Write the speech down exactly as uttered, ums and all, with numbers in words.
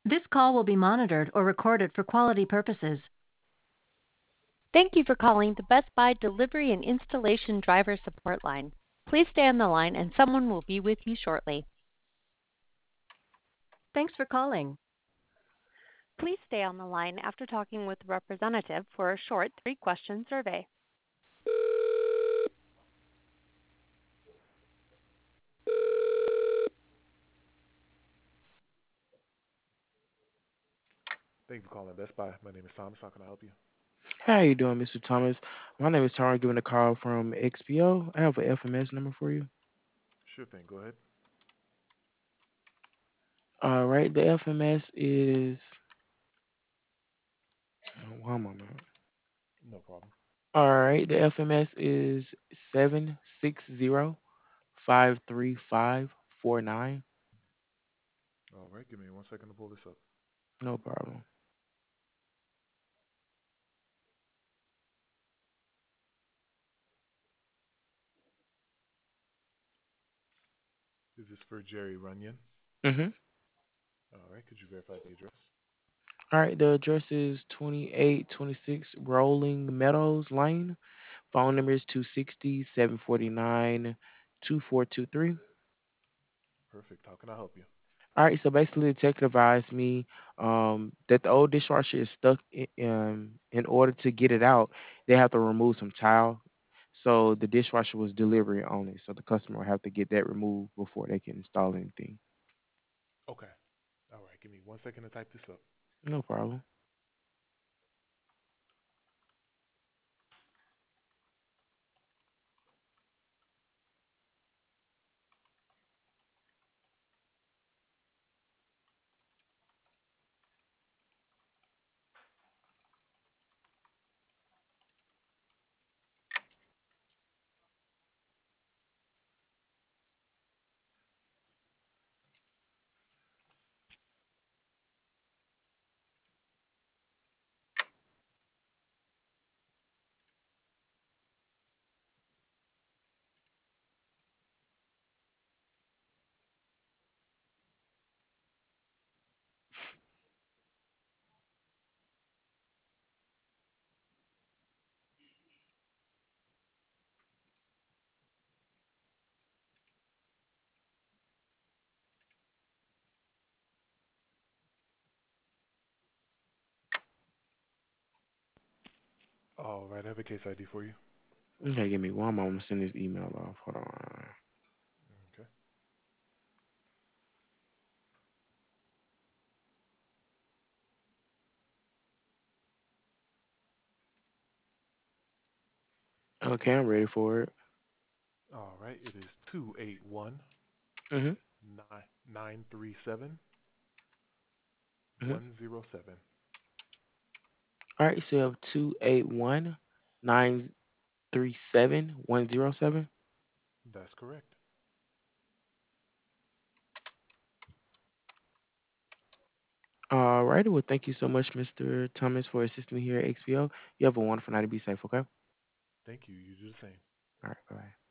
This call will be monitored or recorded for quality purposes. Thank you for calling the Best Buy Delivery and Installation Driver Support Line. Please stay on the line and someone will be with you shortly. Thanks for calling. Please stay on the line after talking with a representative for a short three-question survey. Thank you for calling Best Buy. My name is Thomas. How can I help you? How you doing, mister Thomas? My name is Tyron, giving a call from X P O. I have a F M S number for you. Sure thing. Go ahead. All right, the F M S is uh, one moment. No problem. All right, the F M S is seven six zero five three five four nine. All right. Give me one second to pull this up. No problem. Is this for Jerry Runyon? Mhm. All right. Could you verify the address? All right, the address is twenty eight twenty six Rolling Meadows Lane. Phone number is two sixty seven forty nine two four two three. Perfect. How can I help you? All right, so basically, the tech advised me um, that the old dishwasher is stuck. In, um, in order to get it out, they have to remove some tile. So the dishwasher was delivery only. So the customer will have to get that removed before they can install anything. Okay. All right. Give me one second to type this up. No problem. All right. I have a case I D for you. Okay, give me one moment. Send this email off. Hold on. Okay. Okay, I'm ready for it. All right. It is two eight one Mhm. nine nine three seven Mhm. one zero seven. All right, so you have two eight one nine three seven one zero seven. That's correct. All right. Well, thank you so much, mister Thomas, for assisting me here at X P O. You have a wonderful night and be safe. Okay. Thank you. You do the same. All right. Bye.